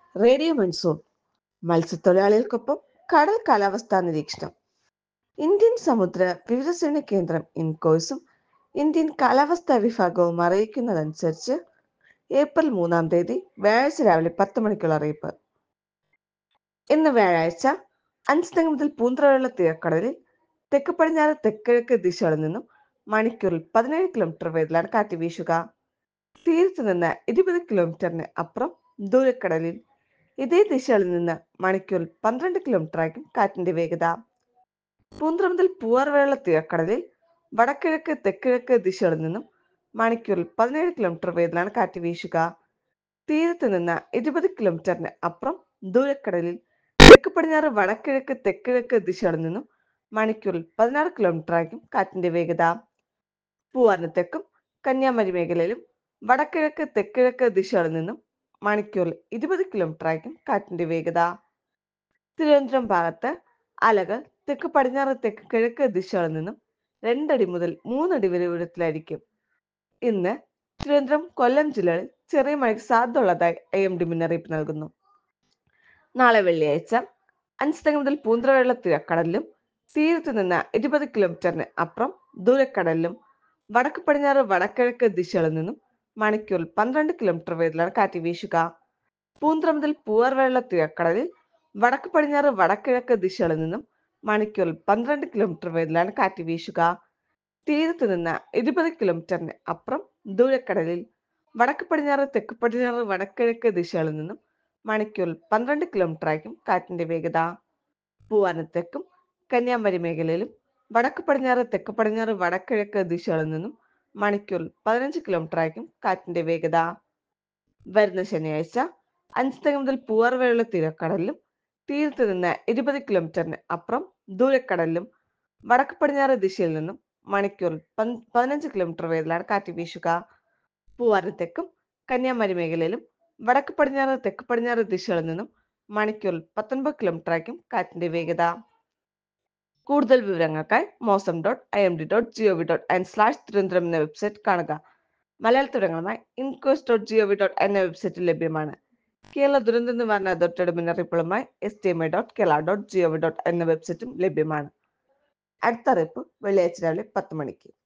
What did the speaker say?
Radio monsoon മത്സ്യത്തൊഴിലാളികൾക്കൊപ്പം കടൽ കാലാവസ്ഥാ നിരീക്ഷണം. ഇന്ത്യൻ സമുദ്ര വിവരസേന കേന്ദ്രം ഇൻകോയ്സും ഇന്ത്യൻ കാലാവസ്ഥാ വിഭാഗവും അറിയിക്കുന്നതനുസരിച്ച് ഏപ്രിൽ 3 വ്യാഴാഴ്ച രാവിലെ 10 മണിക്കുള്ള അറിയിപ്പ്. ഇന്ന് വ്യാഴാഴ്ച അഞ്ചുതെങ്ങ് മുതൽ പൂന്തറയുള്ള തീരക്കടലിൽ തെക്ക് പടിഞ്ഞാറ് തെക്കിഴക്ക് ദിശകളിൽ നിന്നും മണിക്കൂറിൽ 17 കിലോമീറ്റർ വേഗത്തിലാണ് കാറ്റ് വീശുക. തീരത്ത് നിന്ന് 20 കിലോമീറ്ററിന് അപ്പുറം ദൂരക്കടലിൽ ഇതേ ദിശകളിൽ നിന്ന് മണിക്കൂറിൽ 12 കിലോമീറ്റർ ആയിരിക്കും കാറ്റിന്റെ വേഗത. പൂന്തറ മുതൽ പൂവാർ വരെയുള്ള തീരക്കടലിൽ വടക്കിഴക്ക് തെക്കിഴക്ക് ദിശകളിൽ നിന്നും മണിക്കൂറിൽ 17 കിലോമീറ്റർ വേഗത്തിലാണ് കാറ്റ് വീശുക. തീരത്ത് നിന്ന് 20 കിലോമീറ്ററിന് അപ്പുറം ദൂരക്കടലിൽ തെക്ക് പടിഞ്ഞാറ് വടക്കിഴക്ക് തെക്കിഴക്ക് ദിശകളിൽ നിന്നും മണിക്കൂറിൽ 16 കിലോമീറ്റർ ആയിരിക്കും കാറ്റിന്റെ വേഗത. പൂവാറിന് തെക്കും കന്യാകുമാരി മേഖലയിലും വടക്കിഴക്ക് തെക്കിഴക്ക് ദിശകളിൽ നിന്നും മണിക്കൂറിൽ 20 കിലോമീറ്റർ ആയിരിക്കും കാറ്റിന്റെ വേഗത. തിരുവനന്തപുരം ഭാഗത്ത് അലകൾ തെക്ക് പടിഞ്ഞാറ് തെക്ക് കിഴക്ക് ദിശകളിൽ നിന്നും 2 അടി മുതൽ 3 അടി വരെ ഉയരത്തിലായിരിക്കും. ഇന്ന് തിരുവനന്തപുരം കൊല്ലം ജില്ലകളിൽ ചെറിയ മഴയ്ക്ക് സാധ്യതയുള്ളതായി IMD മുന്നറിയിപ്പ് നൽകുന്നു. നാളെ വെള്ളിയാഴ്ച അഞ്ചുതെങ്ങ് മുതൽ പൂന്തറ വരെയുള്ള തീരക്കടലിലും തീരത്ത് നിന്ന് 20 കിലോമീറ്ററിന് അപ്പുറം ദൂരക്കടലിലും വടക്ക് പടിഞ്ഞാറ് വടക്കിഴക്ക് ദിശകളിൽ നിന്നും മണിക്കൂറിൽ 12 കിലോമീറ്റർ വേഗത്തിലാണ് കാറ്റ് വീശുക. പൂന്തറ മുതൽ പൂവാർ വരെയുള്ള തീരക്കടലിൽ വടക്ക് പടിഞ്ഞാറ് വടക്കിഴക്ക് ദിശകളിൽ നിന്നും മണിക്കൂറിൽ 12 കിലോമീറ്റർ വേഗത്തിലാണ് കാറ്റ് വീശുക. തീരത്ത് നിന്ന് 20 കിലോമീറ്ററിന് അപ്പുറം ദൂരക്കടലിൽ വടക്ക് പടിഞ്ഞാറ് തെക്ക് പടിഞ്ഞാറ് വടക്കിഴക്ക് ദിശകളിൽ നിന്നും മണിക്കൂറിൽ 12 കിലോമീറ്റർ ആയിരിക്കും കാറ്റിന്റെ വേഗത. പൂവാറിന് തെക്കും കന്യാകുമാരി മേഖലയിലും വടക്ക് പടിഞ്ഞാറ് തെക്ക് പടിഞ്ഞാറ് വടക്കിഴക്ക് ദിശകളിൽ നിന്നും മണിക്കൂറിൽ 15 കിലോമീറ്റർ ആയിരിക്കും കാറ്റിന്റെ വേഗത. വരുന്ന ശനിയാഴ്ച അഞ്ചുതെങ്ങ് മുതൽ പൂവാർ വരെയുള്ള തീരക്കടലിലും തീരത്ത് നിന്ന് 20 കിലോമീറ്ററിന് അപ്പുറം ദൂരക്കടലിലും വടക്ക് പടിഞ്ഞാറ് ദിശയിൽ നിന്നും മണിക്കൂറിൽ 15 കിലോമീറ്റർ വേഗത്തിലാണ് കാറ്റ് വീശുക. പൂവാറിന് തെക്കും കന്യാകുമാരി മേഖലയിലും വടക്ക് പടിഞ്ഞാറ് തെക്ക് പടിഞ്ഞാറ് ദിശകളിൽ നിന്നും മണിക്കൂറിൽ 19 കിലോമീറ്റർ ആയിരിക്കും കാറ്റിന്റെ വേഗത. കൂടുതൽ വിവരങ്ങൾക്കായി mosam.imd.gov.in/തിരുവനന്തപുരം എന്ന വെബ്സൈറ്റ് കാണുക. മലയാളത്തിടങ്ങളുമായി incos.gov.in എന്ന വെബ്സൈറ്റിൽ ലഭ്യമാണ്. കേരള ദുരന്ത നിവാരണ അതോറിറ്റിയുടെ മുന്നറിയിപ്പുകളുമായി stmi.kerala.gov.in എന്ന വെബ്സൈറ്റും ലഭ്യമാണ്. അടുത്ത അറിയിപ്പ് വെള്ളിയാഴ്ച രാവിലെ 10 മണിക്ക്.